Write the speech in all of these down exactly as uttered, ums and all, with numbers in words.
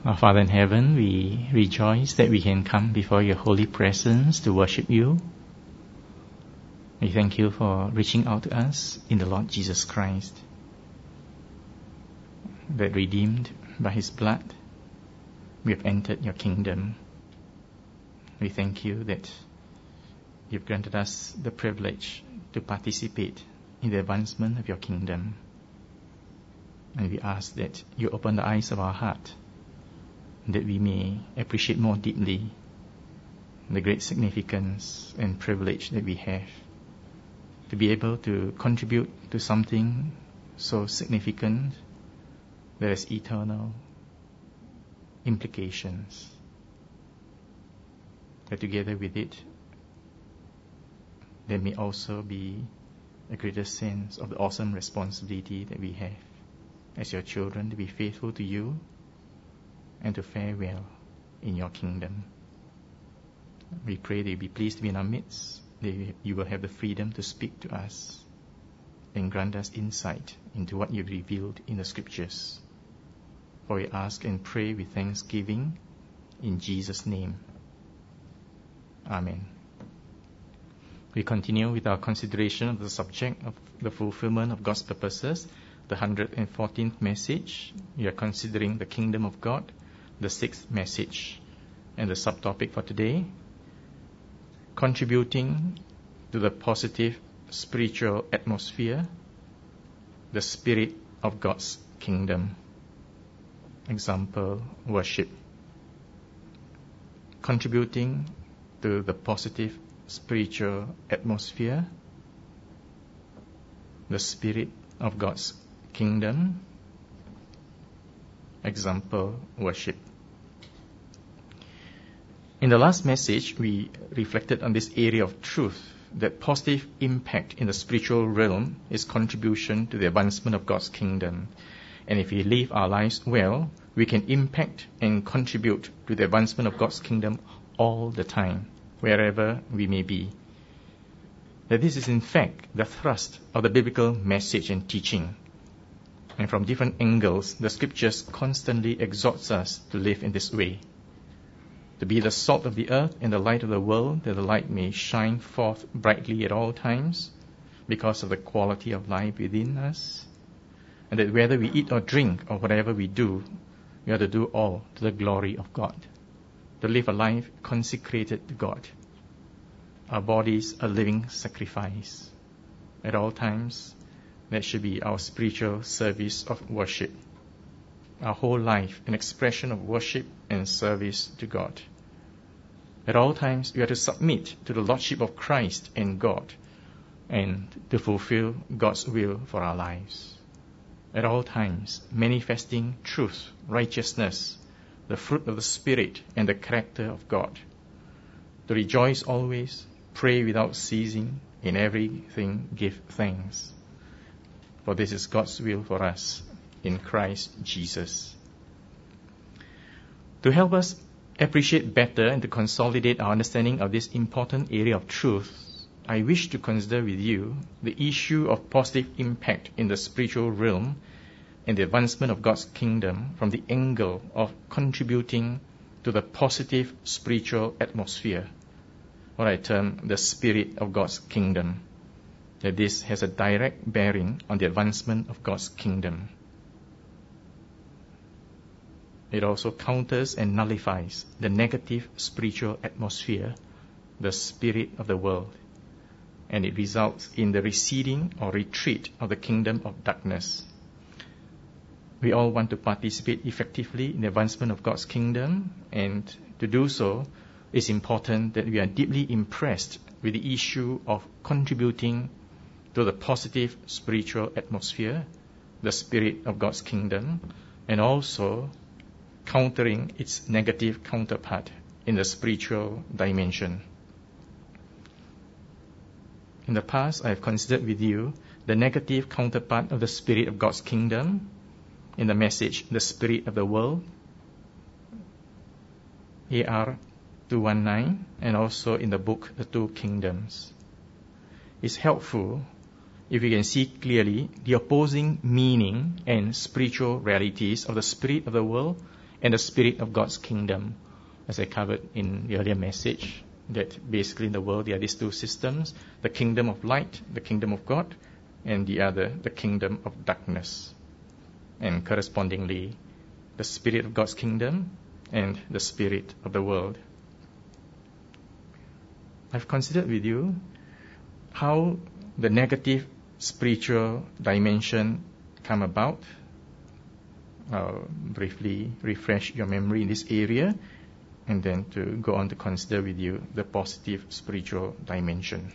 Our Father in heaven, we rejoice that we can come before your holy presence to worship you. We thank you for reaching out to us in the Lord Jesus Christ, that redeemed by his blood, we have entered your kingdom. We thank you that you've granted us the privilege to participate in the advancement of your kingdom. And we ask that you open the eyes of our heart, that we may appreciate more deeply the great significance and privilege that we have to be able to contribute to something so significant that has eternal implications. That together with it, there may also be a greater sense of the awesome responsibility that we have as your children to be faithful to you and to fare well in your kingdom. We pray that you be pleased to be in our midst, that you will have the freedom to speak to us and grant us insight into what you've revealed in the scriptures. For we ask and pray with thanksgiving in Jesus' name. Amen. We continue with our consideration of the subject of the fulfillment of God's purposes, the one hundred fourteenth message. We are considering the kingdom of God, the sixth message. And the subtopic for today, contributing to the positive spiritual atmosphere, the spirit of God's kingdom. Example, worship. Contributing to the positive spiritual atmosphere, the spirit of God's kingdom. Example, worship. In the last message, we reflected on this area of truth, that positive impact in the spiritual realm is contribution to the advancement of God's kingdom. And if we live our lives well, we can impact and contribute to the advancement of God's kingdom all the time, wherever we may be. That this is in fact the thrust of the biblical message and teaching. And from different angles, the scriptures constantly exhorts us to live in this way. To be the salt of the earth and the light of the world, that the light may shine forth brightly at all times, because of the quality of life within us. And that whether we eat or drink or whatever we do, we are to do all to the glory of God. To live a life consecrated to God. Our bodies a living sacrifice. At all times, that should be our spiritual service of worship. Our whole life an expression of worship and service to God. At all times, we are to submit to the Lordship of Christ and God, and to fulfill God's will for our lives. At all times, manifesting truth, righteousness, the fruit of the Spirit, and the character of God. To rejoice always, pray without ceasing, in everything give thanks. For this is God's will for us in Christ Jesus. To help us appreciate better and to consolidate our understanding of this important area of truth, I wish to consider with you the issue of positive impact in the spiritual realm and the advancement of God's kingdom from the angle of contributing to the positive spiritual atmosphere, what I term the spirit of God's kingdom. That this has a direct bearing on the advancement of God's kingdom. It also counters and nullifies the negative spiritual atmosphere, the spirit of the world, and it results in the receding or retreat of the kingdom of darkness. We all want to participate effectively in the advancement of God's kingdom, and to do so, it's important that we are deeply impressed with the issue of contributing to the positive spiritual atmosphere, the spirit of God's kingdom, and also countering its negative counterpart in the spiritual dimension. In the past, I have considered with you the negative counterpart of the spirit of God's kingdom in the message, the spirit of the world, A R two nineteen, and also in the book, The Two Kingdoms. It's helpful if we can see clearly the opposing meaning and spiritual realities of the spirit of the world and the spirit of God's kingdom. As I covered in the earlier message, that basically in the world there are these two systems, the kingdom of light, the kingdom of God, and the other, the kingdom of darkness. And correspondingly, the spirit of God's kingdom and the spirit of the world. I've considered with you how the negative spiritual dimension come about. I'll briefly refresh your memory in this area, and then to go on to consider with you the positive spiritual dimension.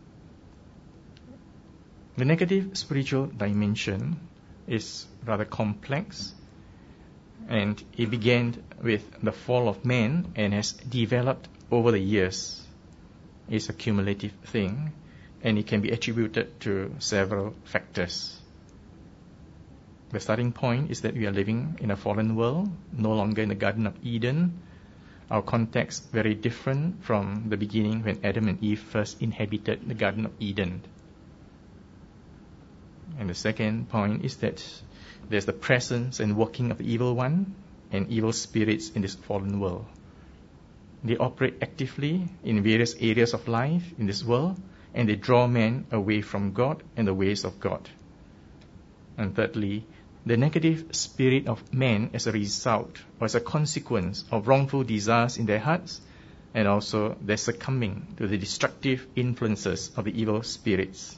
The negative spiritual dimension is rather complex, and it began with the fall of man and has developed over the years. It's a cumulative thing, and it can be attributed to several factors. The starting point is that we are living in a fallen world, no longer in the Garden of Eden. Our context very different from the beginning when Adam and Eve first inhabited the Garden of Eden. And the second point is that there's the presence and working of the evil one and evil spirits in this fallen world. They operate actively in various areas of life in this world, and they draw men away from God and the ways of God. And thirdly, the negative spirit of man as a result or as a consequence of wrongful desires in their hearts, and also their succumbing to the destructive influences of the evil spirits.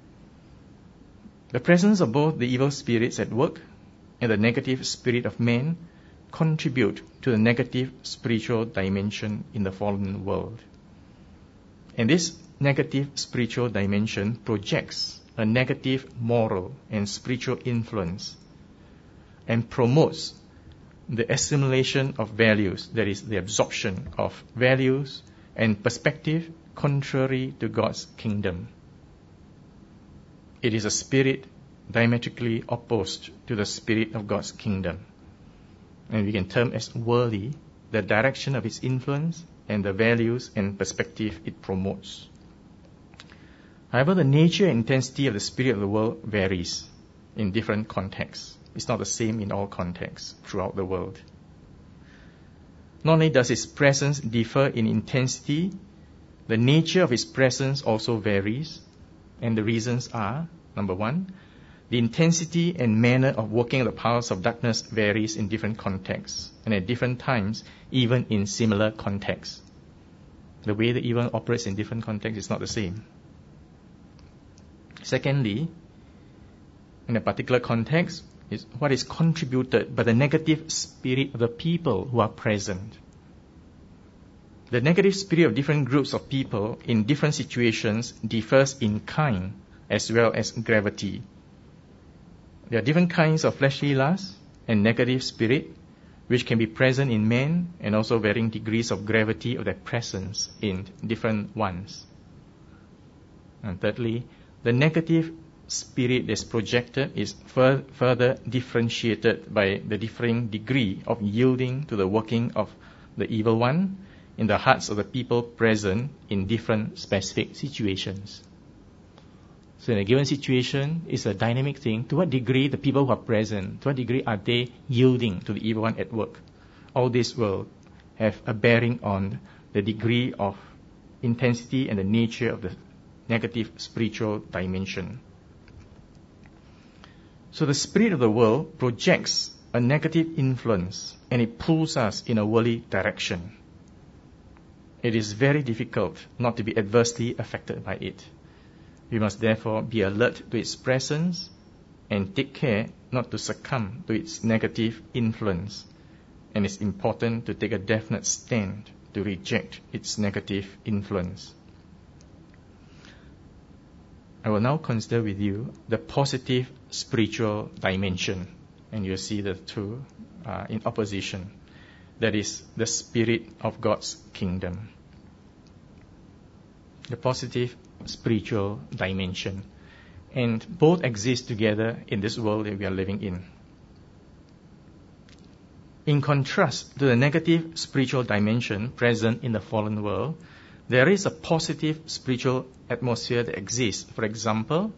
The presence of both the evil spirits at work and the negative spirit of man contribute to the negative spiritual dimension in the fallen world. And this negative spiritual dimension projects a negative moral and spiritual influence and promotes the assimilation of values, that is, the absorption of values and perspective contrary to God's kingdom. It is a spirit diametrically opposed to the spirit of God's kingdom. And we can term as worldly the direction of its influence and the values and perspective it promotes. However, the nature and intensity of the spirit of the world varies in different contexts. It's not the same in all contexts throughout the world. Not only does its presence differ in intensity, the nature of its presence also varies, and the reasons are, number one, the intensity and manner of working of the powers of darkness varies in different contexts, and at different times, even in similar contexts. The way the evil operates in different contexts is not the same. Secondly, in a particular context, is what is contributed by the negative spirit of the people who are present. The negative spirit of different groups of people in different situations differs in kind as well as gravity. There are different kinds of fleshly lust and negative spirit which can be present in men, and also varying degrees of gravity of their presence in different ones. And thirdly, the negative spirit that's projected is fur- further differentiated by the differing degree of yielding to the working of the evil one in the hearts of the people present in different specific situations. So in a given situation, it's a dynamic thing. To what degree the people who are present, to what degree are they yielding to the evil one at work? All this will have a bearing on the degree of intensity and the nature of the negative spiritual dimension. So the spirit of the world projects a negative influence, and it pulls us in a worldly direction. It is very difficult not to be adversely affected by it. We must therefore be alert to its presence and take care not to succumb to its negative influence. And it's important to take a definite stand to reject its negative influence. I will now consider with you the positive spiritual dimension, and you'll see the two uh, in opposition. That is the spirit of God's kingdom. The positive spiritual dimension. And both exist together in this world that we are living in. In contrast to the negative spiritual dimension present in the fallen world, there is a positive spiritual atmosphere that exists. For example,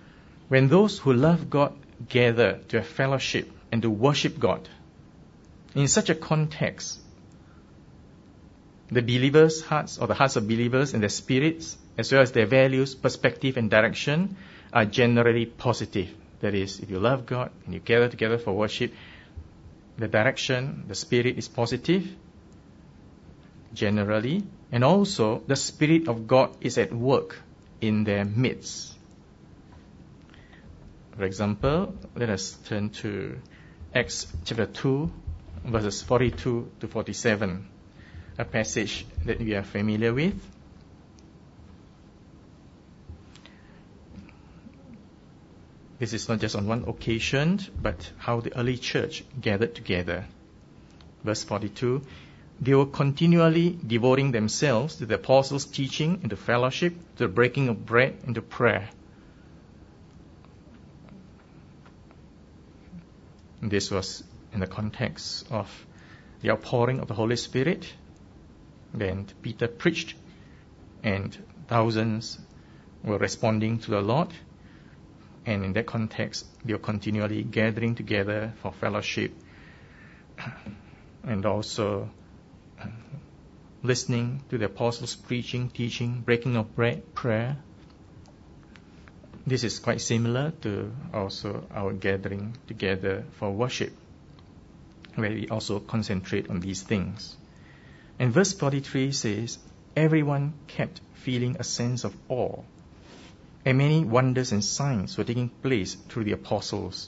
when those who love God gather to have fellowship and to worship God, In such a context, the believers' hearts, or the hearts of believers and their spirits, as well as their values, perspective, and direction, are generally positive. That is, if you love God and you gather together for worship, the direction, the spirit is positive, generally, and also the Spirit of God is at work in their midst. For example, let us turn to Acts chapter two, verses forty-two to forty-seven, a passage that we are familiar with. This is not just on one occasion, but how the early church gathered together. Verse forty-two, they were continually devoting themselves to the apostles' teaching and to fellowship, to the breaking of bread and to prayer. This was in the context of the outpouring of the Holy Spirit. Then Peter preached, and thousands were responding to the Lord. And in that context, they were continually gathering together for fellowship and also listening to the apostles' preaching, teaching, breaking of bread, prayer. This is quite similar to also our gathering together for worship, where we also concentrate on these things. And verse forty-three says, everyone kept feeling a sense of awe, and many wonders and signs were taking place through the apostles.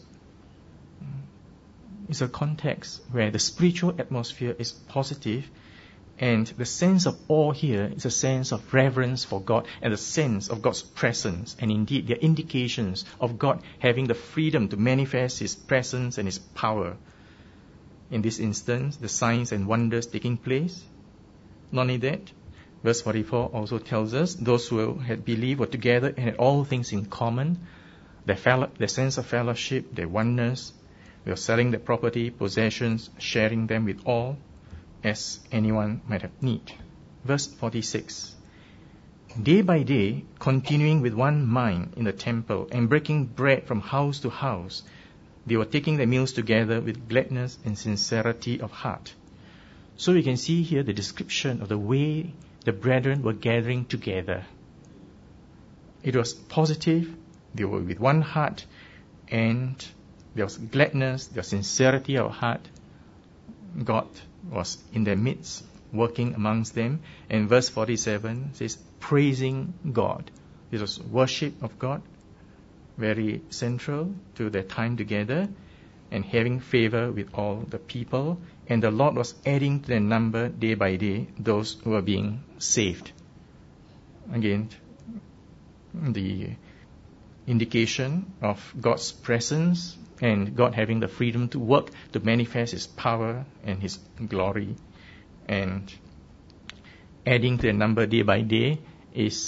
It's a context where the spiritual atmosphere is positive, and the sense of awe here is a sense of reverence for God and the sense of God's presence. And indeed, there are indications of God having the freedom to manifest His presence and His power. In this instance, the signs and wonders taking place. Not only that, verse forty-four also tells us those who had believed were together and had all things in common. Their, fellow, their sense of fellowship, their oneness. They were selling their property, possessions, sharing them with all, as anyone might have need. Verse forty-six. Day by day, continuing with one mind in the temple and breaking bread from house to house, they were taking their meals together with gladness and sincerity of heart. So we can see here the description of the way the brethren were gathering together. It was positive, they were with one heart, and there was gladness, there was sincerity of heart. God was in their midst, working amongst them. And verse forty-seven says, praising God. This was worship of God, very central to their time together, and having favor with all the people. And the Lord was adding to their number day by day those who were being saved. Again, the indication of God's presence and God having the freedom to work, to manifest His power and His glory. And adding to their number day by day is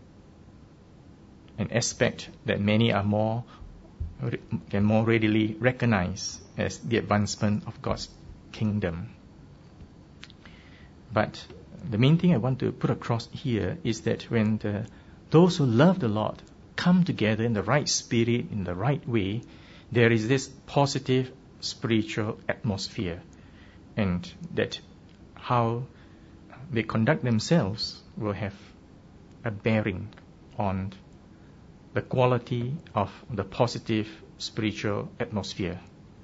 an aspect that many are more can more readily recognize as the advancement of God's kingdom. But the main thing I want to put across here is that when the, those who love the Lord come together in the right spirit, in the right way, there is this positive spiritual atmosphere, and that how they conduct themselves will have a bearing on the quality of the positive spiritual atmosphere.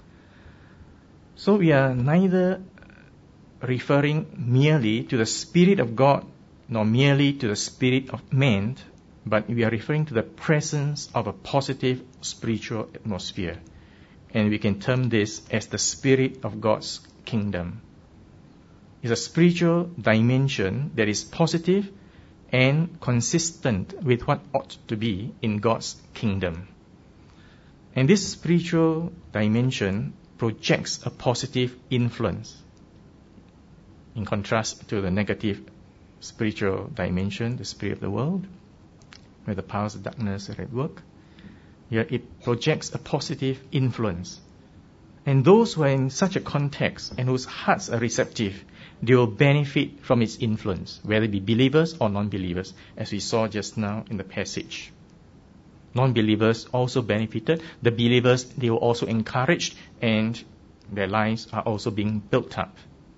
So we are neither referring merely to the Spirit of God nor merely to the spirit of man, but we are referring to the presence of a positive spiritual atmosphere. And we can term this as the Spirit of God's kingdom. It's a spiritual dimension that is positive and consistent with what ought to be in God's kingdom. And this spiritual dimension projects a positive influence, in contrast to the negative spiritual dimension, the spirit of the world, where the powers of darkness are at work. Here it projects a positive influence. And those who are in such a context and whose hearts are receptive, they will benefit from its influence, whether it be believers or non-believers, as we saw just now in the passage. Non-believers also benefited. The believers, they were also encouraged and their lives are also being built up.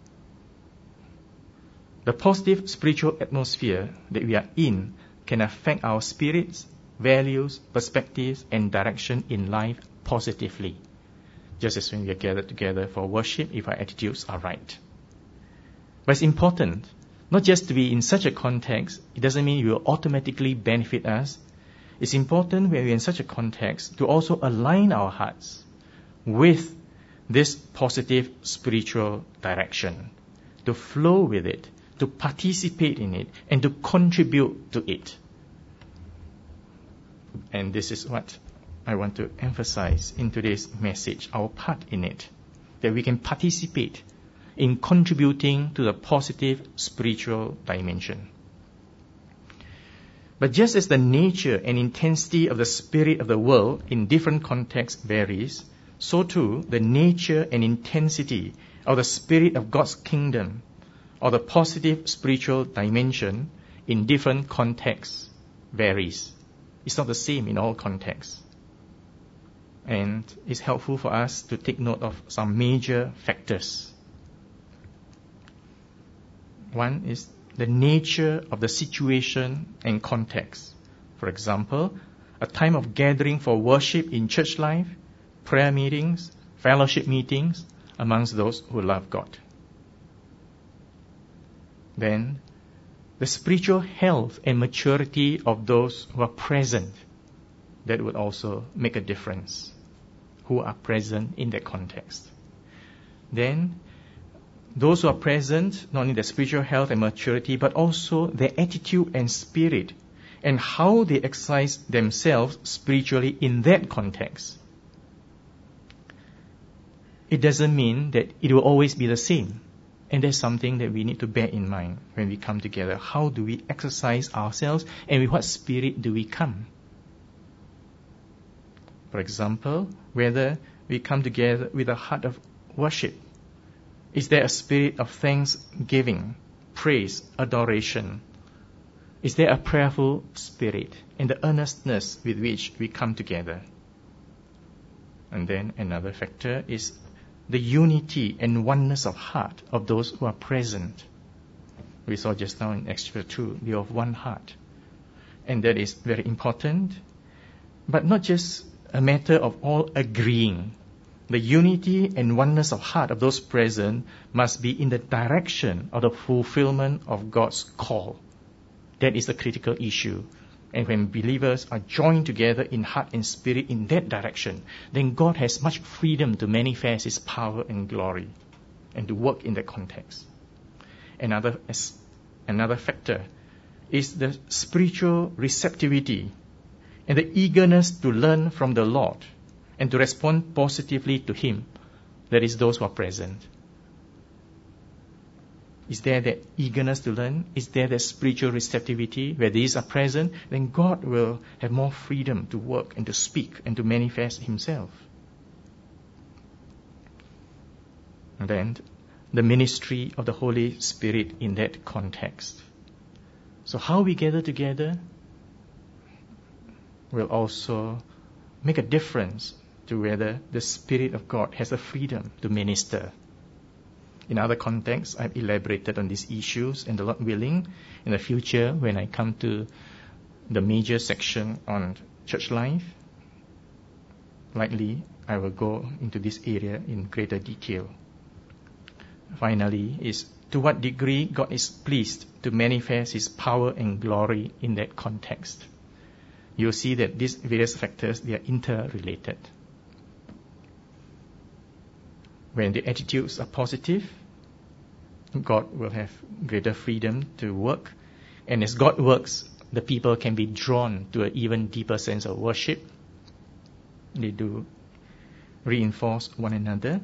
The positive spiritual atmosphere that we are in can affect our spirits, values, perspectives, and direction in life positively. Just as when we are gathered together for worship, if our attitudes are right. But it's important, not just to be in such a context, it doesn't mean it will automatically benefit us. It's important when we're in such a context to also align our hearts with this positive spiritual direction, to flow with it, to participate in it, and to contribute to it. And this is what I want to emphasize in today's message, our part in it, that we can participate in contributing to the positive spiritual dimension. But just as the nature and intensity of the spirit of the world in different contexts varies, so too the nature and intensity of the spirit of God's kingdom or the positive spiritual dimension in different contexts varies. It's not the same in all contexts. And it's helpful for us to take note of some major factors. One is the nature of the situation and context. For example, a time of gathering for worship in church life, prayer meetings, fellowship meetings amongst those who love God. Then, the spiritual health and maturity of those who are present. That would also make a difference, who are present in that context. Then, those who are present, not only their spiritual health and maturity, but also their attitude and spirit, and how they exercise themselves spiritually in that context. It doesn't mean that it will always be the same. And that's something that we need to bear in mind when we come together. How do we exercise ourselves, and with what spirit do we come? For example, whether we come together with a heart of worship. Is there a spirit of thanksgiving, praise, adoration? Is there a prayerful spirit and the earnestness with which we come together? And then another factor is the unity and oneness of heart of those who are present. We saw just now in Acts chapter two, they are of one heart. And that is very important. But not just a matter of all agreeing. The unity and oneness of heart of those present must be in the direction of the fulfillment of God's call. That is the critical issue. And when believers are joined together in heart and spirit in that direction, then God has much freedom to manifest His power and glory and to work in that context. Another, another factor is the spiritual receptivity and the eagerness to learn from the Lord and to respond positively to Him. That is those who are present. Is there that eagerness to learn? Is there that spiritual receptivity? Where these are present, then God will have more freedom to work and to speak and to manifest Himself. And then the ministry of the Holy Spirit in that context. So how we gather together will also make a difference to whether the Spirit of God has the freedom to minister. In other contexts, I've elaborated on these issues, and the Lord willing, in the future, when I come to the major section on church life, likely I will go into this area in greater detail. Finally, is to what degree God is pleased to manifest His power and glory in that context. You'll see that these various factors, they are interrelated. When the attitudes are positive, God will have greater freedom to work. And as God works, the people can be drawn to an even deeper sense of worship. They do reinforce one another.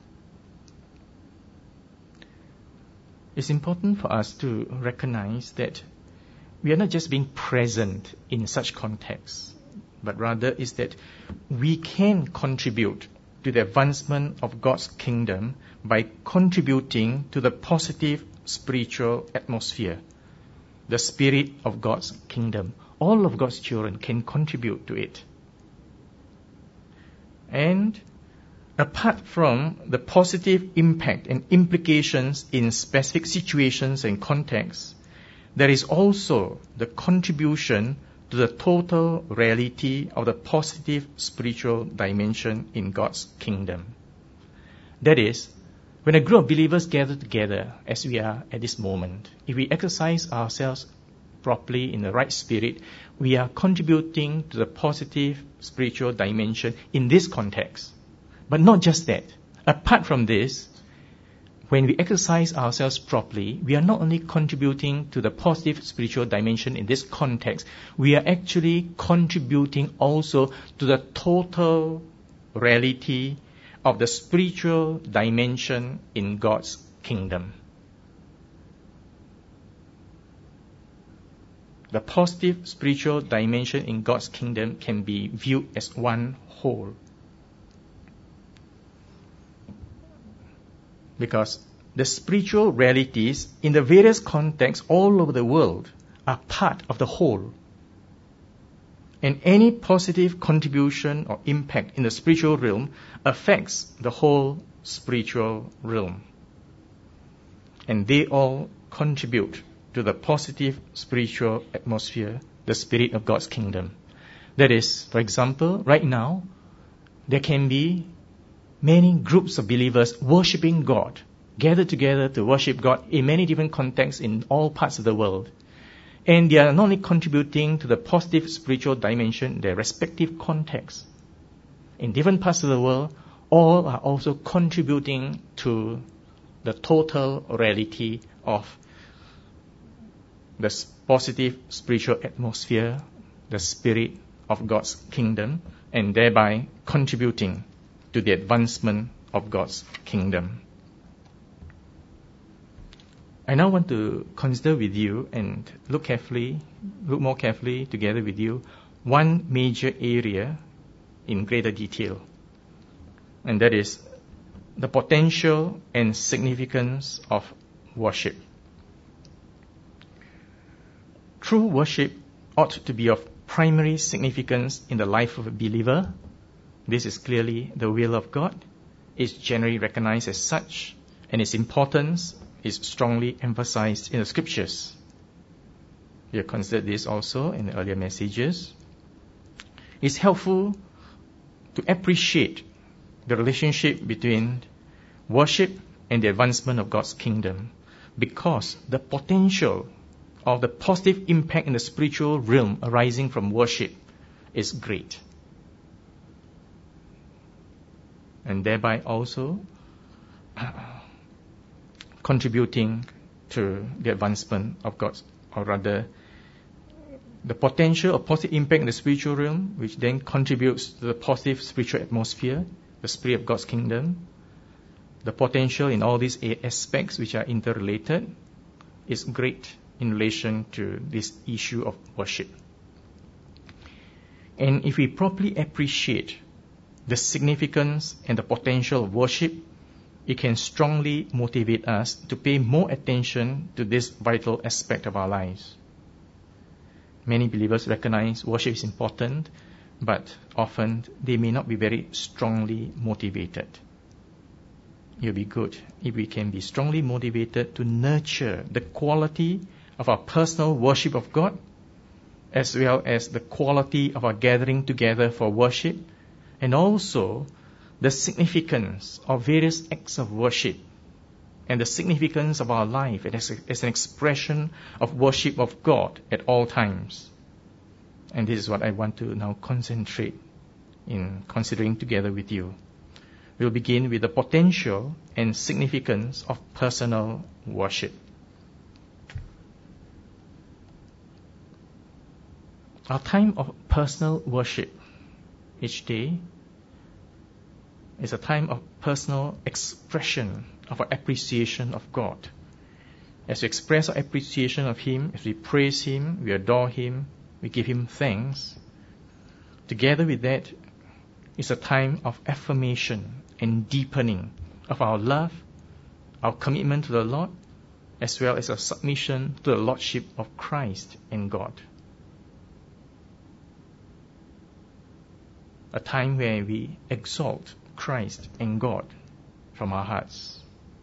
It's important for us to recognize that we are not just being present in such contexts, but rather is that we can contribute to the advancement of God's kingdom by contributing to the positive spiritual atmosphere, the spirit of God's kingdom. All of God's children can contribute to it. And apart from the positive impact and implications in specific situations and contexts, there is also the contribution to the total reality of the positive spiritual dimension in God's kingdom. That is, when a group of believers gather together, as we are at this moment, if we exercise ourselves properly in the right spirit, we are contributing to the positive spiritual dimension in this context. But not just that. Apart from this, when we exercise ourselves properly, we are not only contributing to the positive spiritual dimension in this context, we are actually contributing also to the total reality of the spiritual dimension in God's kingdom. The positive spiritual dimension in God's kingdom can be viewed as one whole. Because the spiritual realities in the various contexts all over the world are part of the whole. And any positive contribution or impact in the spiritual realm affects the whole spiritual realm. And they all contribute to the positive spiritual atmosphere, the spirit of God's kingdom. That is, for example, right now, there can be many groups of believers worshipping God, gathered together to worship God in many different contexts in all parts of the world. And they are not only contributing to the positive spiritual dimension in their respective contexts. In different parts of the world, all are also contributing to the total reality of the positive spiritual atmosphere, the spirit of God's kingdom, and thereby contributing to the advancement of God's kingdom. I now want to consider with you and look carefully, look more carefully together with you, one major area in greater detail. And that is the potential and significance of worship. True worship ought to be of primary significance in the life of a believer. This is clearly the will of God. It's generally recognized as such, and its importance is strongly emphasized in the scriptures. We have considered this also in the earlier messages. It's helpful to appreciate the relationship between worship and the advancement of God's kingdom, because the potential of the positive impact in the spiritual realm arising from worship is great. And thereby also contributing to the advancement of God's, or rather, the potential of positive impact in the spiritual realm, which then contributes to the positive spiritual atmosphere, the spirit of God's kingdom. The potential in all these aspects, which are interrelated, is great in relation to this issue of worship. And if we properly appreciate the significance and the potential of worship, it can strongly motivate us to pay more attention to this vital aspect of our lives. Many believers recognize worship is important, but often they may not be very strongly motivated. It will be good if we can be strongly motivated to nurture the quality of our personal worship of God, as well as the quality of our gathering together for worship, and also the significance of various acts of worship and the significance of our life as, a, as an expression of worship of God at all times. And this is what I want to now concentrate in considering together with you. We'll begin with the potential and significance of personal worship. Our time of personal worship each day is a time of personal expression of our appreciation of God. As we express our appreciation of Him, as we praise Him, we adore Him, we give Him thanks, together with that is a time of affirmation and deepening of our love, our commitment to the Lord, as well as our submission to the Lordship of Christ and God. A time where we exalt Christ and God from our hearts.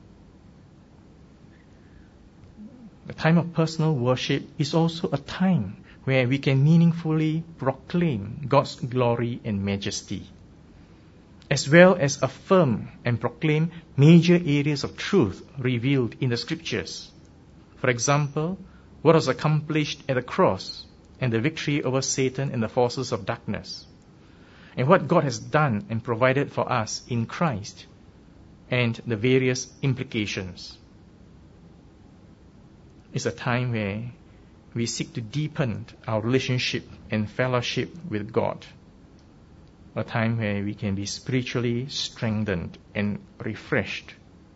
The time of personal worship is also a time where we can meaningfully proclaim God's glory and majesty, as well as affirm and proclaim major areas of truth revealed in the Scriptures. For example, what was accomplished at the cross and the victory over Satan and the forces of darkness, and what God has done and provided for us in Christ, and the various implications. It's a time where we seek to deepen our relationship and fellowship with God. A time where we can be spiritually strengthened and refreshed.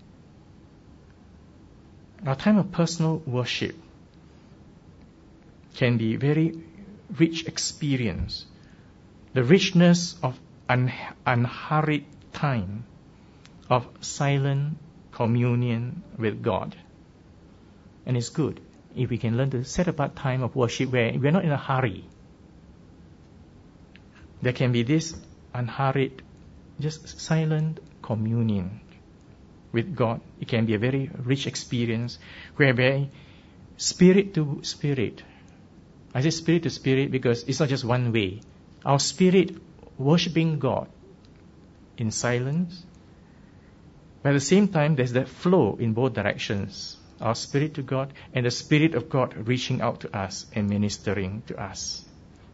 Our time of personal worship can be very rich experience. The richness of un- unhurried time of silent communion with God. And it's good if we can learn to set apart time of worship where we're not in a hurry. There can be this unhurried, just silent communion with God. It can be a very rich experience whereby spirit to spirit. I say spirit to spirit because it's not just one way. Our spirit worshipping God in silence. But at the same time, there's that flow in both directions. Our spirit to God and the Spirit of God reaching out to us and ministering to us.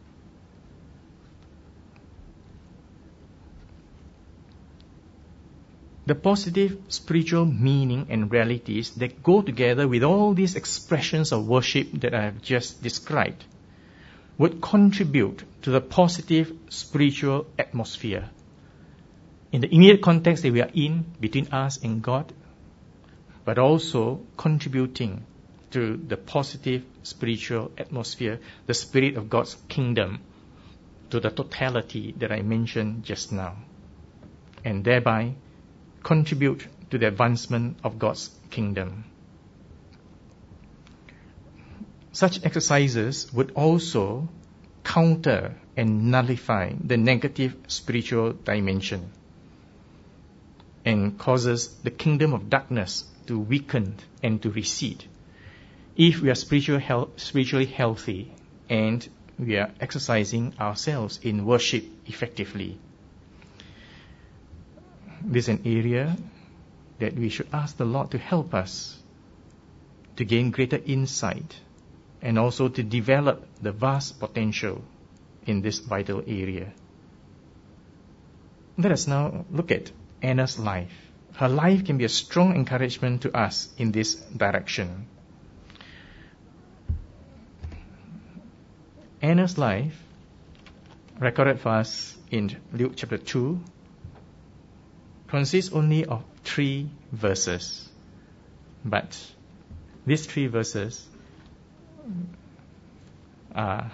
The positive spiritual meaning and realities that go together with all these expressions of worship that I have just described would contribute to the positive spiritual atmosphere in the immediate context that we are in between us and God, but also contributing to the positive spiritual atmosphere, the spirit of God's kingdom, to the totality that I mentioned just now, and thereby contribute to the advancement of God's kingdom. Such exercises would also counter and nullify the negative spiritual dimension and causes the kingdom of darkness to weaken and to recede. If we are spiritual health, spiritually healthy and we are exercising ourselves in worship effectively. This is an area that we should ask the Lord to help us to gain greater insight and also to develop the vast potential in this vital area. Let us now look at Anna's life. Her life can be a strong encouragement to us in this direction. Anna's life, recorded for us in Luke chapter two, consists only of three verses. But these three verses are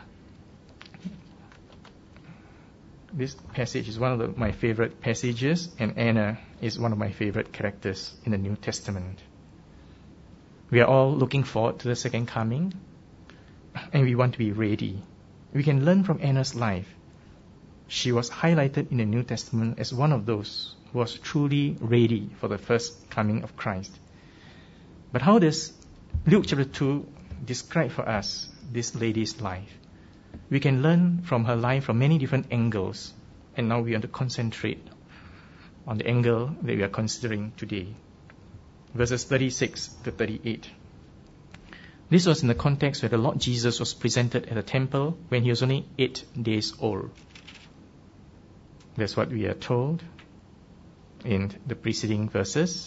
This passage is one of the, my favorite passages, and Anna is one of my favorite characters in the New Testament. We are all looking forward to the second coming, and we want to be ready. We can learn from Anna's life. She was highlighted in the New Testament as one of those who was truly ready for the first coming of Christ. But how does Luke chapter two describe for us this lady's life? We can learn from her life from many different angles, and now we want to concentrate on the angle that we are considering today. Verses thirty-six to thirty-eight. This was in the context where the Lord Jesus was presented at the temple when he was only eight days old. That's what we are told in the preceding verses.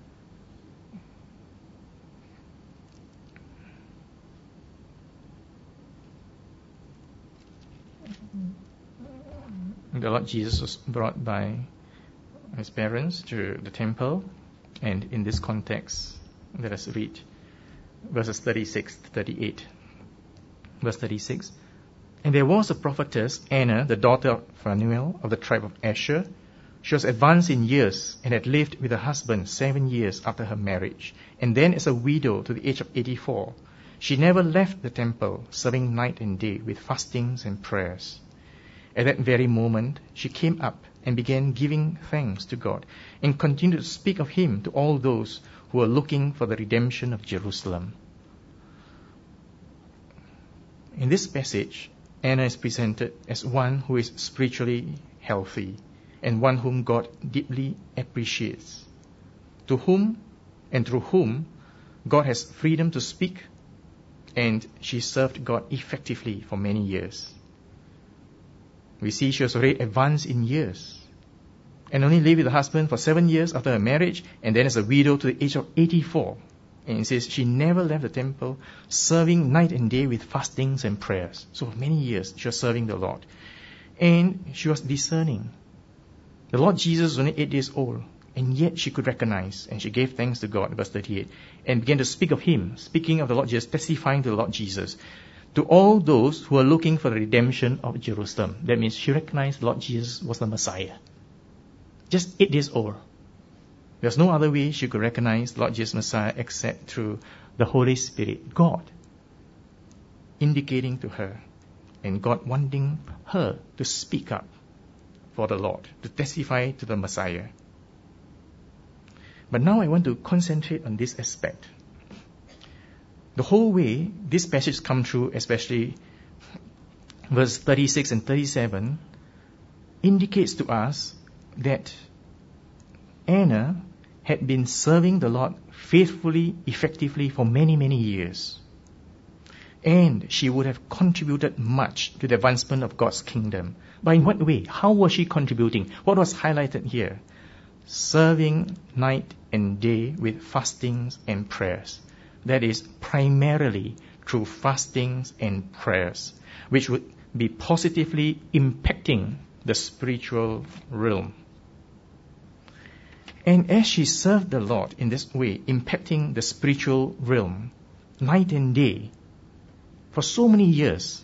The Lord Jesus was brought by his parents to the temple, and in this context, let us read verses thirty-six to thirty-eight. Verse thirty-six. And there was a prophetess, Anna, the daughter of Phanuel of the tribe of Asher. She was advanced in years and had lived with her husband seven years after her marriage, and then as a widow to the age of eighty-four. She never left the temple, serving night and day with fastings and prayers. At that very moment, she came up and began giving thanks to God and continued to speak of him to all those who were looking for the redemption of Jerusalem. In this passage, Anna is presented as one who is spiritually healthy and one whom God deeply appreciates, to whom and through whom God has freedom to speak, and she served God effectively for many years. We see she was already advanced in years and only lived with her husband for seven years after her marriage, and then as a widow to the age of eighty-four. And it says she never left the temple, serving night and day with fastings and prayers. So for many years she was serving the Lord. And she was discerning. The Lord Jesus was only eight years old, and yet she could recognize, and she gave thanks to God, verse thirty-eight, and began to speak of him, speaking of the Lord Jesus, testifying to the Lord Jesus, to all those who are looking for the redemption of Jerusalem. That means she recognized the Lord Jesus was the Messiah. Just eight years old. There's no other way she could recognize the Lord Jesus Messiah except through the Holy Spirit, God, indicating to her, and God wanting her to speak up for the Lord, to testify to the Messiah. But now I want to concentrate on this aspect. The whole way this passage comes through, especially verse thirty-six and thirty-seven, indicates to us that Anna had been serving the Lord faithfully, effectively for many, many years. And she would have contributed much to the advancement of God's kingdom. But in what way? How was she contributing? What was highlighted here? Serving night and day with fastings and prayers. That is primarily through fastings and prayers, which would be positively impacting the spiritual realm. And as she served the Lord in this way, impacting the spiritual realm, night and day, for so many years,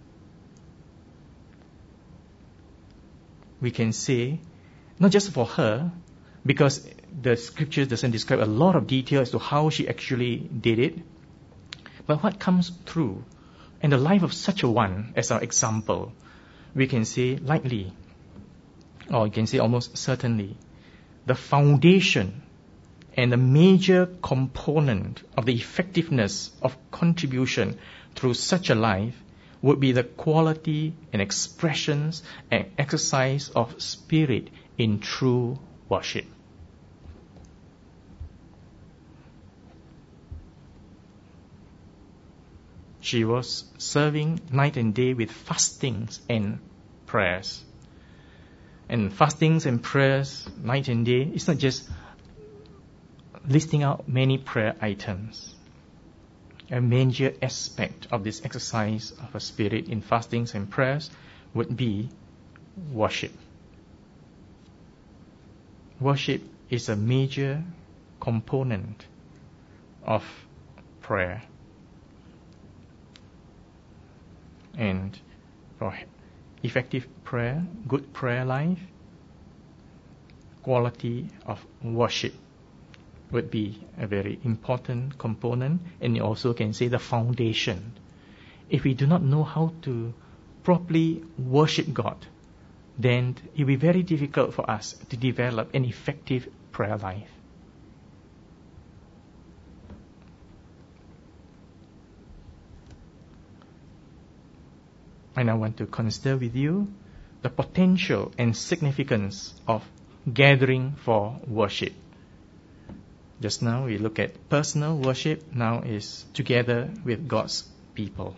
we can say, not just for her, because the scripture doesn't describe a lot of detail as to how she actually did it, but what comes through, and the life of such a one as our example, we can say likely, or you can say almost certainly, the foundation and a major component of the effectiveness of contribution through such a life would be the quality and expressions and exercise of spirit in true worship. She was serving night and day with fastings and prayers. And fastings and prayers, night and day, it's not just listing out many prayer items. A major aspect of this exercise of a spirit in fastings and prayers would be worship. Worship is a major component of prayer. And for effective prayer, good prayer life, quality of worship would be a very important component, and you also can say the foundation. If we do not know how to properly worship God, then it will be very difficult for us to develop an effective prayer life. And I want to consider with you the potential and significance of gathering for worship. Just now we look at personal worship, now is together with God's people.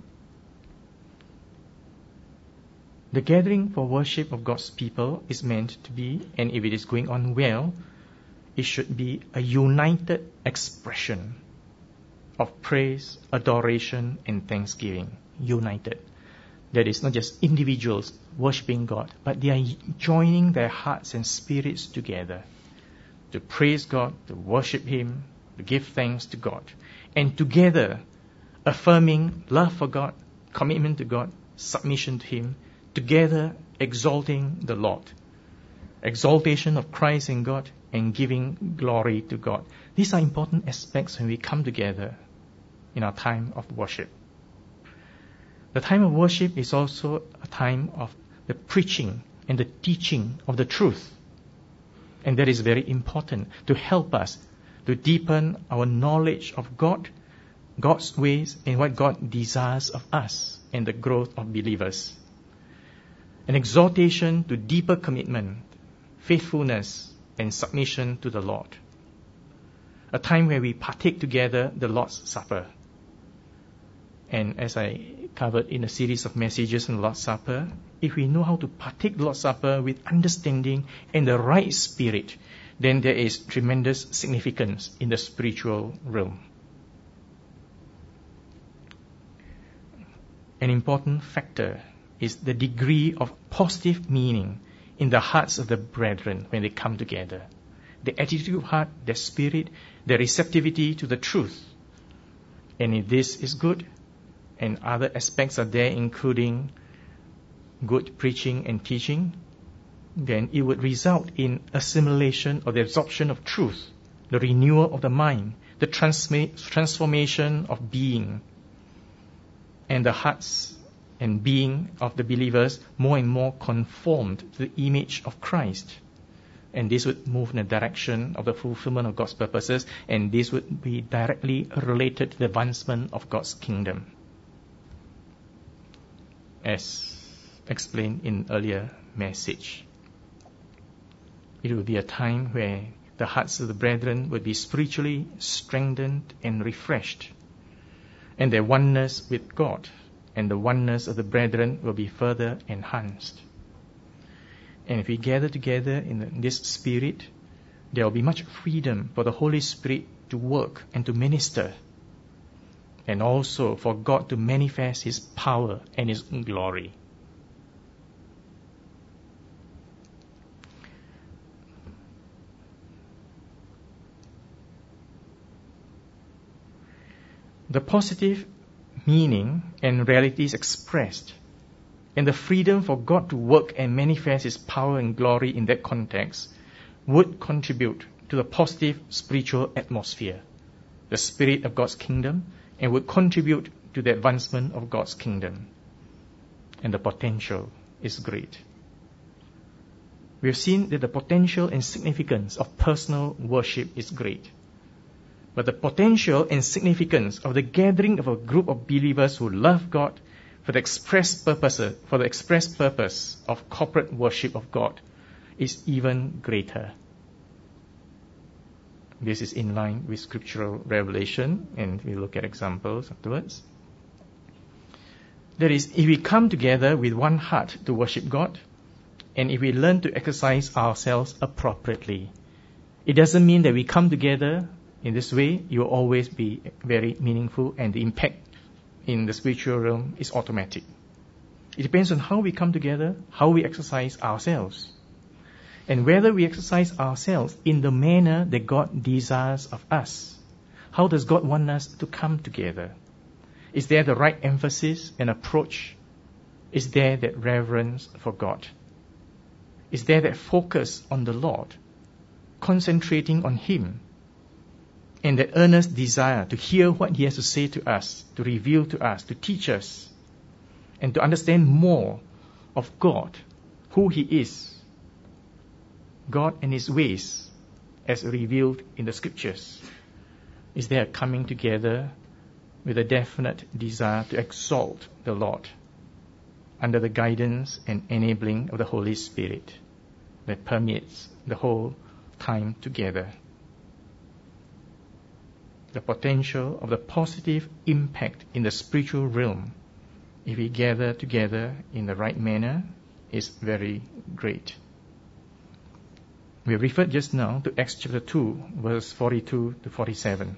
The gathering for worship of God's people is meant to be, and if it is going on well, it should be a united expression of praise, adoration, and thanksgiving. United. That is not just individuals worshipping God, but they are joining their hearts and spirits together to praise God, to worship Him, to give thanks to God, and together affirming love for God, commitment to God, submission to Him, together exalting the Lord, exaltation of Christ in God, and giving glory to God. These are important aspects when we come together in our time of worship. The time of worship is also a time of the preaching and the teaching of the truth. And that is very important to help us to deepen our knowledge of God, God's ways, and what God desires of us and the growth of believers. An exhortation to deeper commitment, faithfulness, and submission to the Lord. A time where we partake together the Lord's Supper. And as I covered in a series of messages on the Lord's Supper, if we know how to partake the Lord's Supper with understanding and the right spirit, then there is tremendous significance in the spiritual realm. An important factor is the degree of positive meaning in the hearts of the brethren when they come together. The attitude of heart, their spirit, their receptivity to the truth. And if this is good, and other aspects are there including good preaching and teaching, then it would result in assimilation or the absorption of truth, the renewal of the mind, the transma- transformation of being, and the hearts and being of the believers more and more conformed to the image of Christ. And this would move in the direction of the fulfillment of God's purposes, and this would be directly related to the advancement of God's kingdom, as explained in earlier message. It will be a time where the hearts of the brethren will be spiritually strengthened and refreshed, and their oneness with God and the oneness of the brethren will be further enhanced. And if we gather together in this spirit, there will be much freedom for the Holy Spirit to work and to minister, and also for God to manifest His power and His glory. The positive meaning and realities expressed, and the freedom for God to work and manifest His power and glory in that context would contribute to the positive spiritual atmosphere, the spirit of God's kingdom, and would contribute to the advancement of God's kingdom. And the potential is great. We have seen that the potential and significance of personal worship is great. But the potential and significance of the gathering of a group of believers who love God for the express purpose, for the express purpose of corporate worship of God is even greater. This is in line with scriptural revelation, and we'll look at examples afterwards. That is, if we come together with one heart to worship God, and if we learn to exercise ourselves appropriately, it doesn't mean that we come together in this way, you will always be very meaningful, and the impact in the spiritual realm is automatic. It depends on how we come together, how we exercise ourselves, and whether we exercise ourselves in the manner that God desires of us. How does God want us to come together? Is there the right emphasis and approach? Is there that reverence for God? Is there that focus on the Lord, concentrating on Him, and that earnest desire to hear what He has to say to us, to reveal to us, to teach us, and to understand more of God, who He is, God and His ways as revealed in the Scriptures? Is there a coming together with a definite desire to exalt the Lord under the guidance and enabling of the Holy Spirit that permeates the whole time together? The potential of the positive impact in the spiritual realm, if we gather together in the right manner, is very great. We referred just now to Acts chapter two, verse forty-two to forty-seven.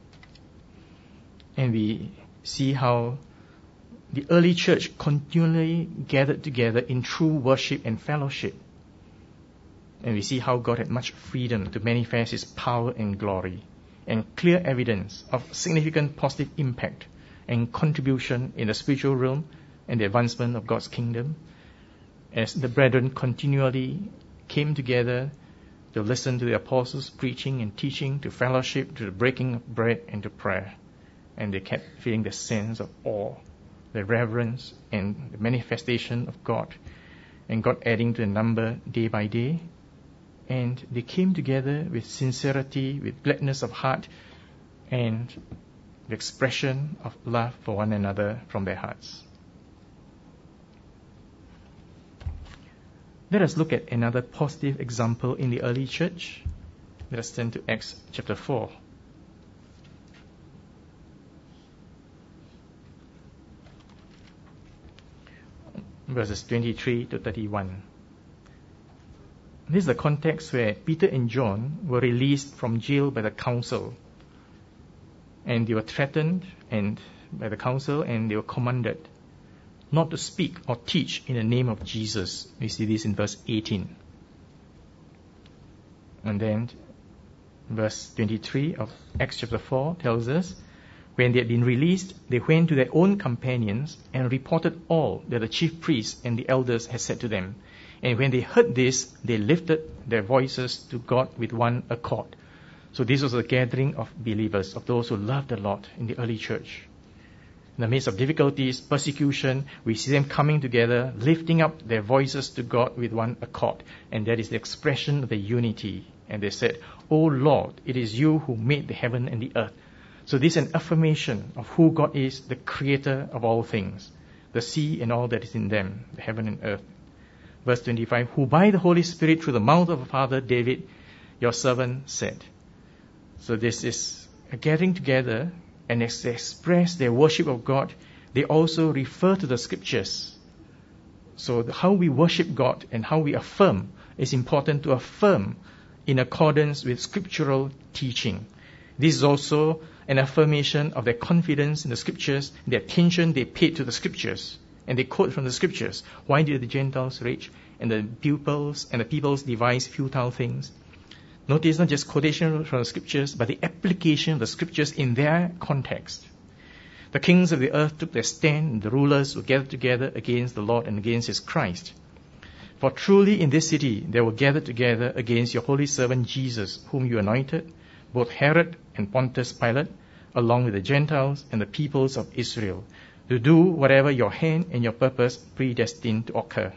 And we see how the early church continually gathered together in true worship and fellowship. And we see how God had much freedom to manifest His power and glory, and clear evidence of significant positive impact and contribution in the spiritual realm and the advancement of God's kingdom, as the brethren continually came together to listen to the apostles' preaching and teaching, to fellowship, to the breaking of bread, and to prayer. And they kept feeling the sense of awe, the reverence, and the manifestation of God, and God adding to the number day by day. And they came together with sincerity, with gladness of heart, and the expression of love for one another from their hearts. Let us look at another positive example in the early church. Let us turn to Acts chapter four. Verses twenty-three to thirty-one. This is the context where Peter and John were released from jail by the council. And they were threatened and by the council, and they were commanded not to speak or teach in the name of Jesus. We see this in verse eighteen. And then verse twenty-three of Acts chapter four tells us, when they had been released, they went to their own companions and reported all that the chief priests and the elders had said to them. And when they heard this, they lifted their voices to God with one accord. So this was a gathering of believers, of those who loved the Lord in the early church. In the midst of difficulties, persecution, we see them coming together, lifting up their voices to God with one accord. And that is the expression of the unity. And they said, "O Lord, it is you who made the heaven and the earth." So this is an affirmation of who God is, the creator of all things, the sea and all that is in them, the heaven and earth. Verse twenty-five, who by the Holy Spirit through the mouth of our father David, your servant, said. So this is a getting together, and as they express their worship of God, they also refer to the scriptures. So how we worship God and how we affirm is important to affirm in accordance with scriptural teaching. This is also an affirmation of their confidence in the scriptures, the attention they paid to the scriptures. And they quote from the scriptures. Why did the Gentiles rage and the pupils and the peoples devise futile things? Notice not just quotation from the scriptures, but the application of the scriptures in their context. The kings of the earth took their stand, and the rulers were gathered together against the Lord and against his Christ. For truly in this city they were gathered together against your holy servant Jesus, whom you anointed, both Herod and Pontius Pilate, along with the Gentiles and the peoples of Israel, to do whatever your hand and your purpose predestined to occur.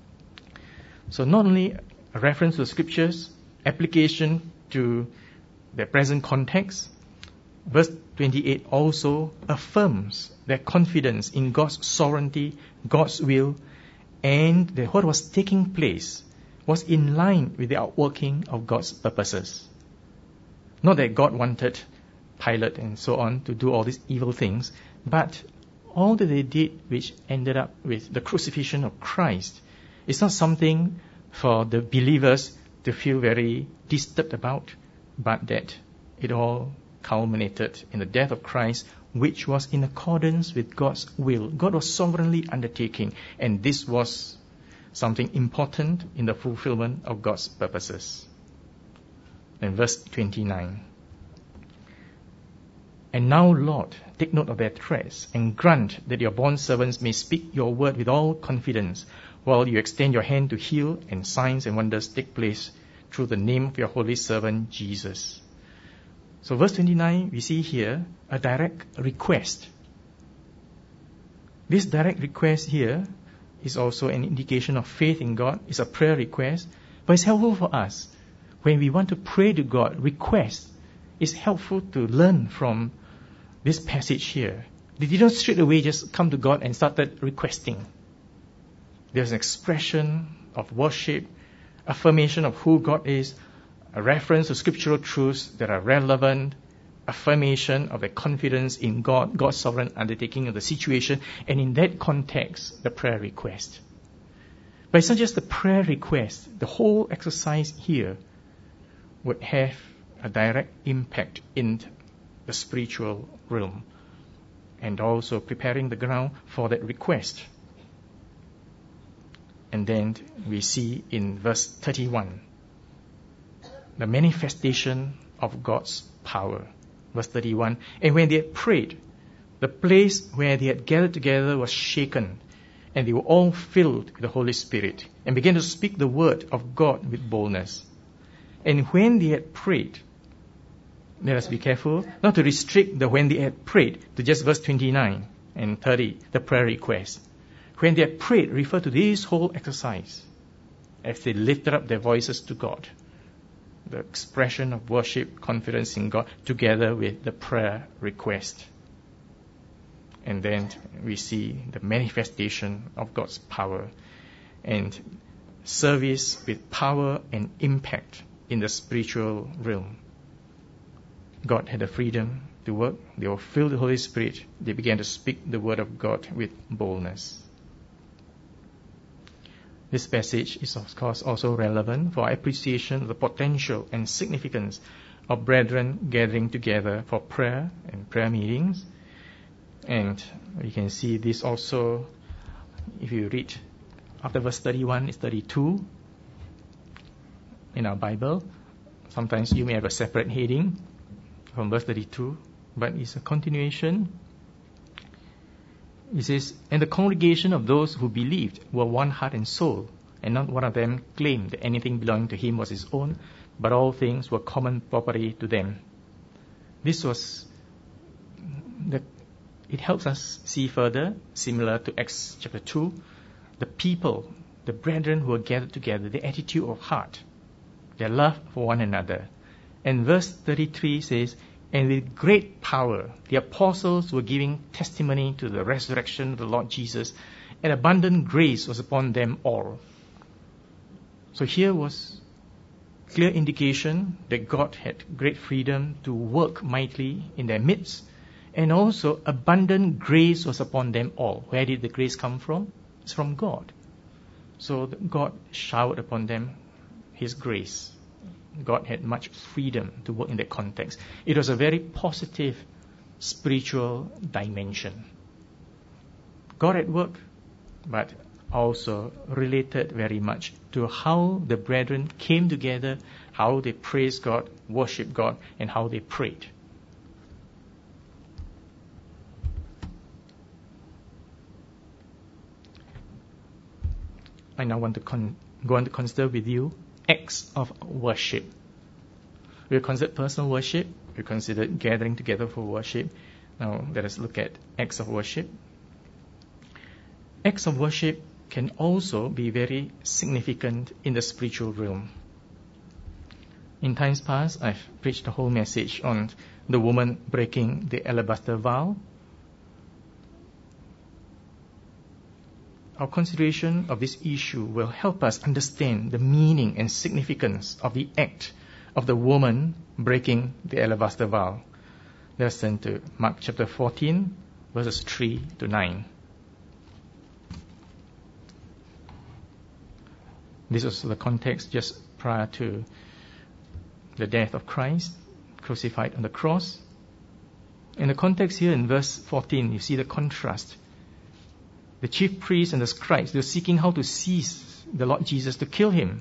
So not only a reference to the scriptures, application to the present context, verse twenty-eight also affirms their confidence in God's sovereignty, God's will, and that what was taking place was in line with the outworking of God's purposes. Not that God wanted Pilate and so on to do all these evil things, but all that they did, which ended up with the crucifixion of Christ, is not something for the believers to feel very disturbed about, but that it all culminated in the death of Christ, which was in accordance with God's will. God was sovereignly undertaking, and this was something important in the fulfillment of God's purposes. And verse twenty-nine. And now, Lord, take note of their threats, and grant that your bondservants may speak your word with all confidence, while you extend your hand to heal, and signs and wonders take place through the name of your holy servant Jesus. So verse twenty-nine, we see here a direct request. This direct request here is also an indication of faith in God. It's a prayer request, but it's helpful for us. When we want to pray to God, request, it's helpful to learn from this passage here. They didn't straight away just come to God and started requesting. There's an expression of worship, affirmation of who God is, a reference to scriptural truths that are relevant, affirmation of their confidence in God, God's sovereign undertaking of the situation, and in that context, the prayer request. But it's not just the prayer request. The whole exercise here would have a direct impact in the spiritual realm, and also preparing the ground for that request. And then we see in verse thirty-one, the manifestation of God's power. Verse thirty-one, and when they had prayed, the place where they had gathered together was shaken, and they were all filled with the Holy Spirit, and began to speak the word of God with boldness. And when they had prayed, let us be careful not to restrict the when they had prayed to just verse twenty-nine and thirty, the prayer request. when they had prayed, refer to this whole exercise as they lifted up their voices to God. The expression of worship, confidence in God, together with the prayer request. And then we see the manifestation of God's power and service with power and impact in the spiritual realm. God had the freedom to work. They were filled with the Holy Spirit. They began to speak the word of God with boldness. This passage is of course also relevant for our appreciation of the potential and significance of brethren gathering together for prayer and prayer meetings. And you can see this also if you read after verse thirty-one, it's thirty-two in our Bible. Sometimes you may have a separate heading from verse thirty-two, but it's a continuation. It says, and the congregation of those who believed were one heart and soul, and not one of them claimed that anything belonging to him was his own, but all things were common property to them. This was, the, it helps us see further, similar to Acts chapter two, the people, the brethren who were gathered together, the attitude of heart, their love for one another. And verse thirty-three says, and with great power, the apostles were giving testimony to the resurrection of the Lord Jesus, and abundant grace was upon them all. So here was clear indication that God had great freedom to work mightily in their midst, and also abundant grace was upon them all. Where did the grace come from? It's from God. So God showered upon them His grace. God had much freedom to work in that context. It was a very positive spiritual dimension. God at work, but also related very much to how the brethren came together, how they praised God, worshiped God, and how they prayed. I now want to con- go on to consider with you acts of worship. We considered personal worship. We considered gathering together for worship. Now let us look at acts of worship. Acts of worship can also be very significant in the spiritual realm. In times past, I've preached a whole message on the woman breaking the alabaster vial. Our consideration of this issue will help us understand the meaning and significance of the act of the woman breaking the alabaster vial. Let's turn to Mark chapter fourteen, verses three to nine. This was the context just prior to the death of Christ, crucified on the cross. In the context here in verse fourteen, you see the contrast. The chief priests and the scribes, they were seeking how to seize the Lord Jesus to kill him.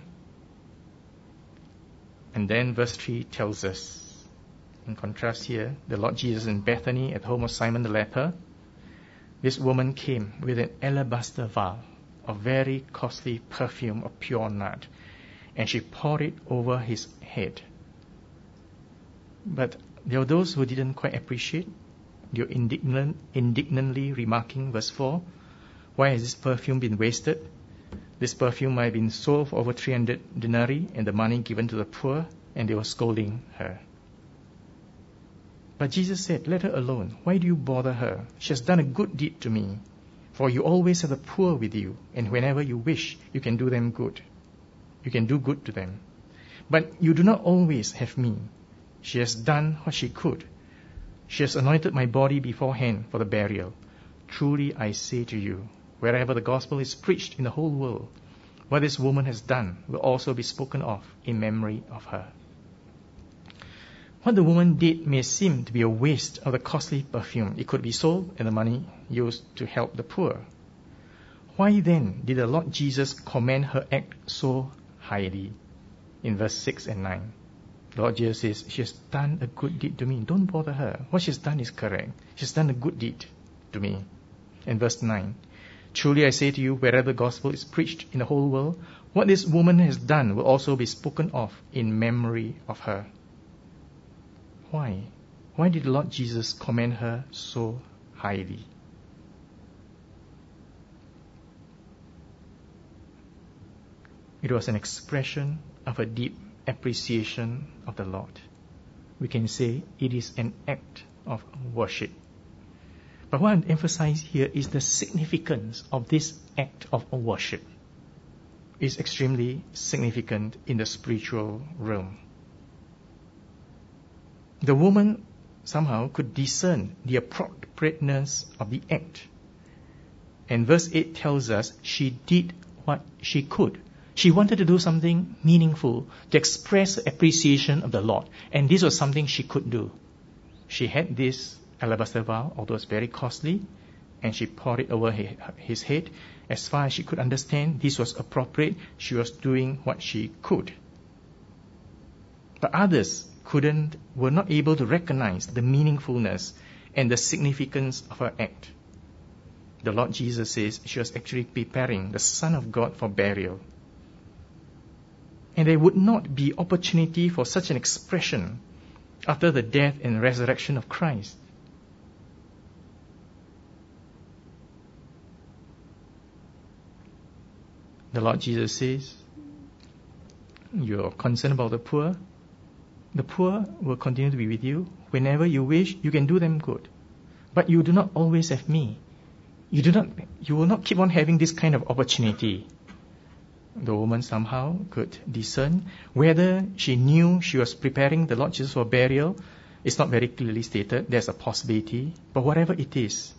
And then verse three tells us, in contrast here, the Lord Jesus in Bethany at home of Simon the leper. This woman came with an alabaster vial of very costly perfume of pure nard, and she poured it over his head. But there were those who didn't quite appreciate. They were indignant, indignantly remarking, verse four, why has this perfume been wasted? This perfume might have been sold for over three hundred denarii and the money given to the poor, and they were scolding her. But Jesus said, let her alone. Why do you bother her? She has done a good deed to me. For you always have the poor with you, and whenever you wish, you can do them good. You can do good to them. But you do not always have me. She has done what she could. She has anointed my body beforehand for the burial. Truly I say to you, wherever the gospel is preached in the whole world, what this woman has done will also be spoken of in memory of her. What the woman did may seem to be a waste of the costly perfume. It could be sold and the money used to help the poor. Why then did the Lord Jesus commend her act so highly? In verse six and nine, the Lord Jesus says, she has done a good deed to me. Don't bother her. What she's done is correct. She's done a good deed to me. In verse nine, truly I say to you, wherever the gospel is preached in the whole world, what this woman has done will also be spoken of in memory of her. Why? Why did the Lord Jesus commend her so highly? It was an expression of a deep appreciation of the Lord. We can say it is an act of worship. But what I want to emphasize here is the significance of this act of worship. It's extremely significant in the spiritual realm. The woman somehow could discern the appropriateness of the act. And verse eight tells us she did what she could. She wanted to do something meaningful to express appreciation of the Lord. And this was something she could do. She had this alabaster vial, although it's very costly, and she poured it over his head. As far as she could understand, this was appropriate. She was doing what she could. But others couldn't, were not able to recognize the meaningfulness and the significance of her act. The Lord Jesus says she was actually preparing the Son of God for burial. And there would not be opportunity for such an expression after the death and resurrection of Christ. The Lord Jesus says, you're concerned about the poor. The poor will continue to be with you. Whenever you wish, you can do them good. But you do not always have me. You do not, you will not keep on having this kind of opportunity. The woman somehow could discern whether she knew she was preparing the Lord Jesus for burial. It's not very clearly stated. There's a possibility. But whatever it is,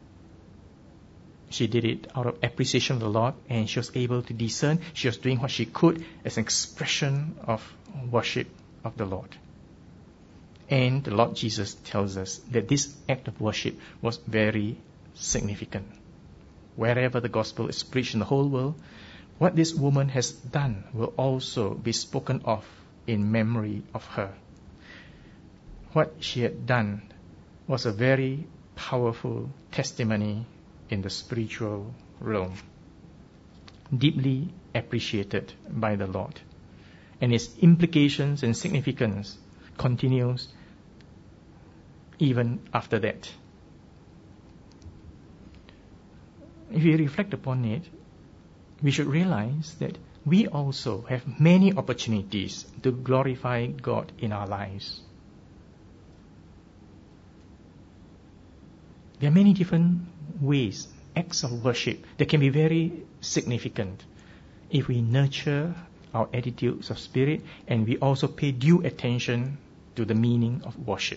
she did it out of appreciation of the Lord, and she was able to discern. She was doing what she could as an expression of worship of the Lord. And the Lord Jesus tells us that this act of worship was very significant. Wherever the gospel is preached in the whole world, what this woman has done will also be spoken of in memory of her. What she had done was a very powerful testimony in the spiritual realm, deeply appreciated by the Lord. And its implications and significance continues even after that. If we reflect upon it, we should realize that we also have many opportunities to glorify God in our lives. There are many different ways, acts of worship that can be very significant if we nurture our attitudes of spirit and we also pay due attention to the meaning of worship.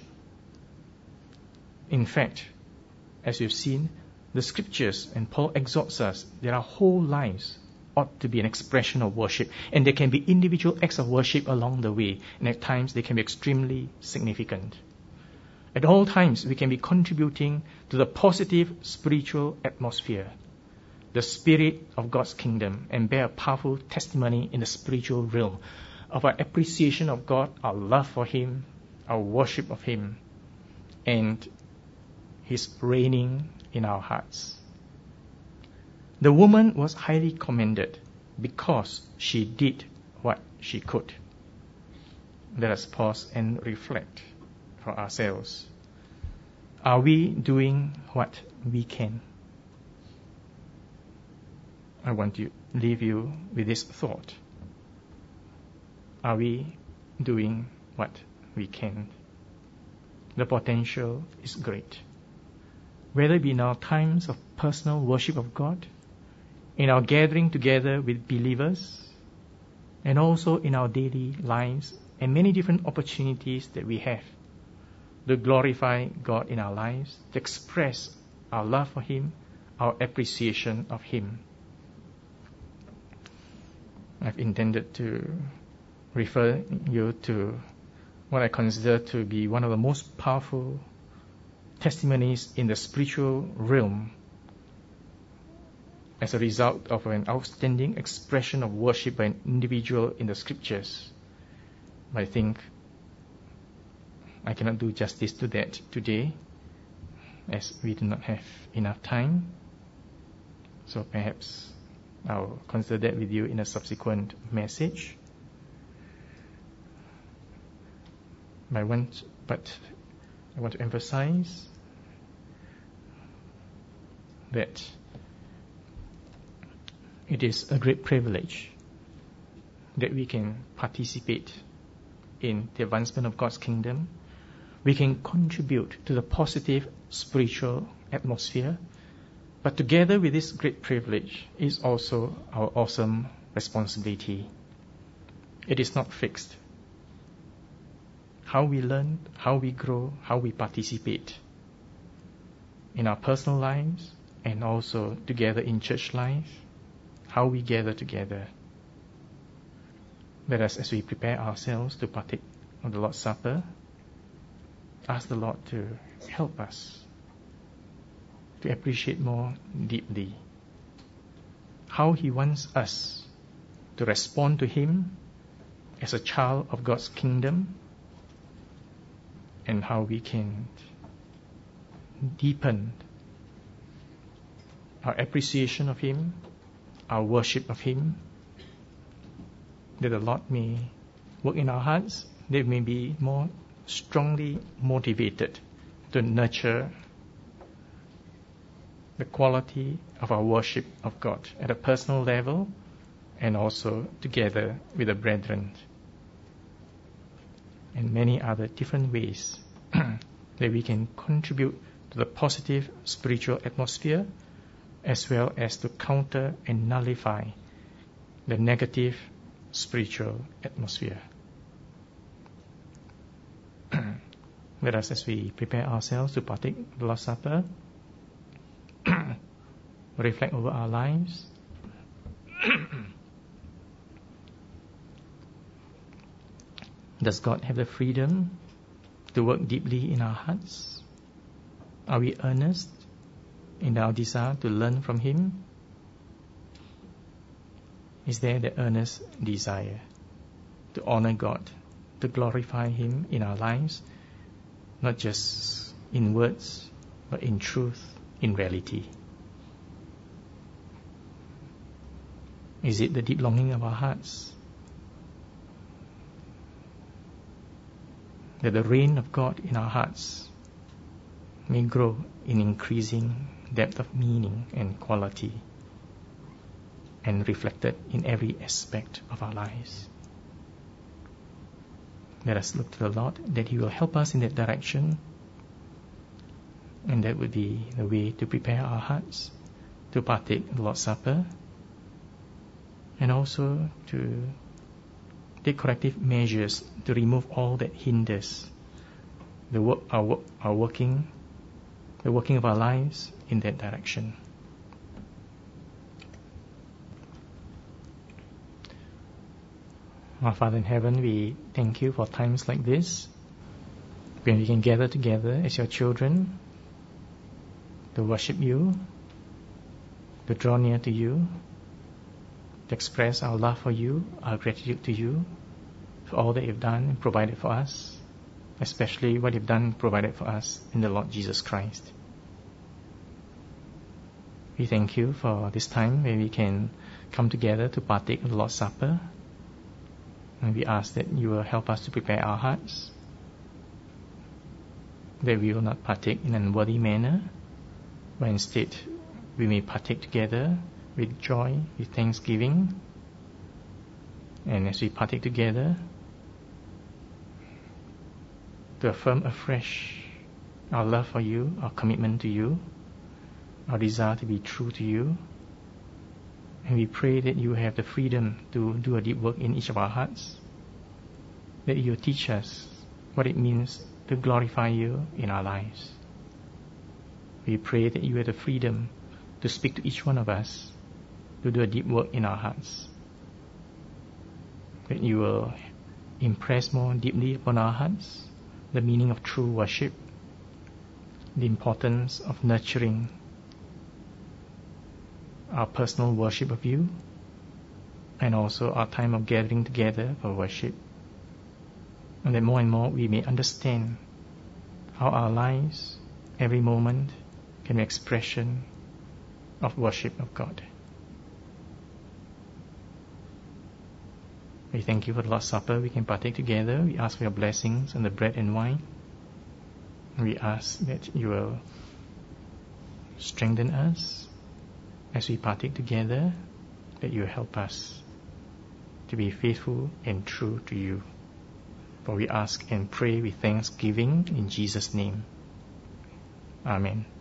In fact, as we've seen, the scriptures, and Paul exhorts us that our whole lives ought to be an expression of worship. And there can be individual acts of worship along the way. And at times they can be extremely significant. At all times we can be contributing to the positive spiritual atmosphere, the spirit of God's kingdom, and bear a powerful testimony in the spiritual realm of our appreciation of God, our love for Him, our worship of Him, and His reigning in our hearts. The woman was highly commended because she did what she could. Let us pause and reflect for ourselves. Are we doing what we can? I want to leave you with this thought. Are we doing what we can? The potential is great. Whether it be in our times of personal worship of God, in our gathering together with believers, and also in our daily lives, and many different opportunities that we have to glorify God in our lives, to express our love for Him, our appreciation of Him. I've intended to refer you to what I consider to be one of the most powerful testimonies in the spiritual realm as a result of an outstanding expression of worship by an individual in the scriptures. But I think I cannot do justice to that today, as we do not have enough time. So perhaps I'll consider that with you in a subsequent message. But I want, but I want to emphasize that it is a great privilege that we can participate in the advancement of God's kingdom. We can contribute to the positive spiritual atmosphere. But together with this great privilege is also our awesome responsibility. It is not fixed. How we learn, how we grow, how we participate in our personal lives and also together in church life, how we gather together. Let us, as we prepare ourselves to partake of the Lord's Supper, ask the Lord to help us to appreciate more deeply how He wants us to respond to Him as a child of God's kingdom, and how we can deepen our appreciation of Him, our worship of Him, that the Lord may work in our hearts, that we may be more strongly motivated to nurture the quality of our worship of God at a personal level and also together with the brethren, and many other different ways that we can contribute to the positive spiritual atmosphere, as well as to counter and nullify the negative spiritual atmosphere. Let us, as we prepare ourselves to partake of the Lord's Supper, reflect over our lives. Does God have the freedom to work deeply in our hearts? Are we earnest in our desire to learn from Him? Is there the earnest desire to honor God, to glorify Him in our lives, not just in words, but in truth, in reality? Is it the deep longing of our hearts that the reign of God in our hearts may grow in increasing depth of meaning and quality, and reflected in every aspect of our lives? Let us look to the Lord that He will help us in that direction, and that would be the way to prepare our hearts to partake of the Lord's Supper, and also to take corrective measures to remove all that hinders the work, our, work, our working, the working of our lives in that direction. Our Father in heaven, we thank You for times like this, when we can gather together as Your children to worship You, to draw near to You, to express our love for You, our gratitude to You for all that You've done and provided for us, especially what You've done and provided for us in the Lord Jesus Christ. We thank You for this time where we can come together to partake of the Lord's Supper, and we ask that You will help us to prepare our hearts, that we will not partake in an unworthy manner, but instead we may partake together with joy, with thanksgiving. And as we partake together, to affirm afresh our love for You, our commitment to You, our desire to be true to You. And we pray that You have the freedom to do a deep work in each of our hearts, that You teach us what it means to glorify You in our lives. We pray that You have the freedom to speak to each one of us, to do a deep work in our hearts, that You will impress more deeply upon our hearts the meaning of true worship, the importance of nurturing our personal worship of You, and also our time of gathering together for worship, and that more and more we may understand how our lives, every moment, can be expression of worship of God. We thank You for the Lord's Supper. We can partake together. We ask for Your blessings on the bread and wine. We ask that You will strengthen us as we partake together, that You help us to be faithful and true to you. For we ask and pray with thanksgiving in Jesus' name. Amen.